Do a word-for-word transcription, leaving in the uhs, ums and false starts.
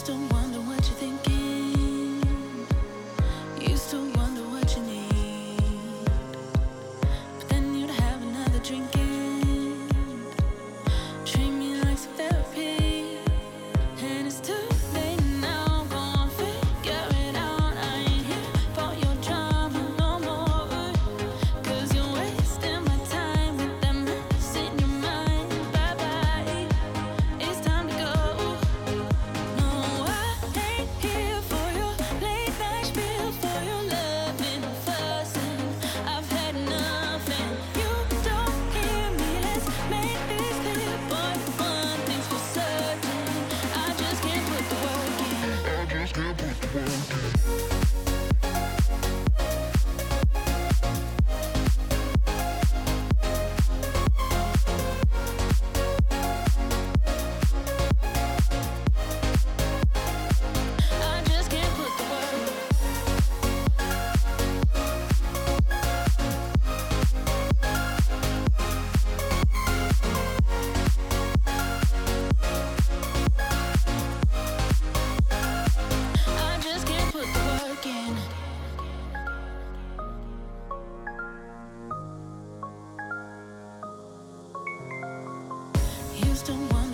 Used to wonder what you're thinking. Used to wonder what you need. But then you'd have another drink and treat me like some therapy. And it's too late now, go on, figure it out. I ain't here for your drama no more. Cause you're wasting my time with that mess in your mind. Bye bye, it's time to go. No, I ain't here for your late night spiel, for your loving and fussing. I've had enough and you don't hear me. Let's make this clear, boy. One thing's for certain, I just can't put the work in. I just can't put the work in. I just can't put the work. I just can't put the work in. Used to wonder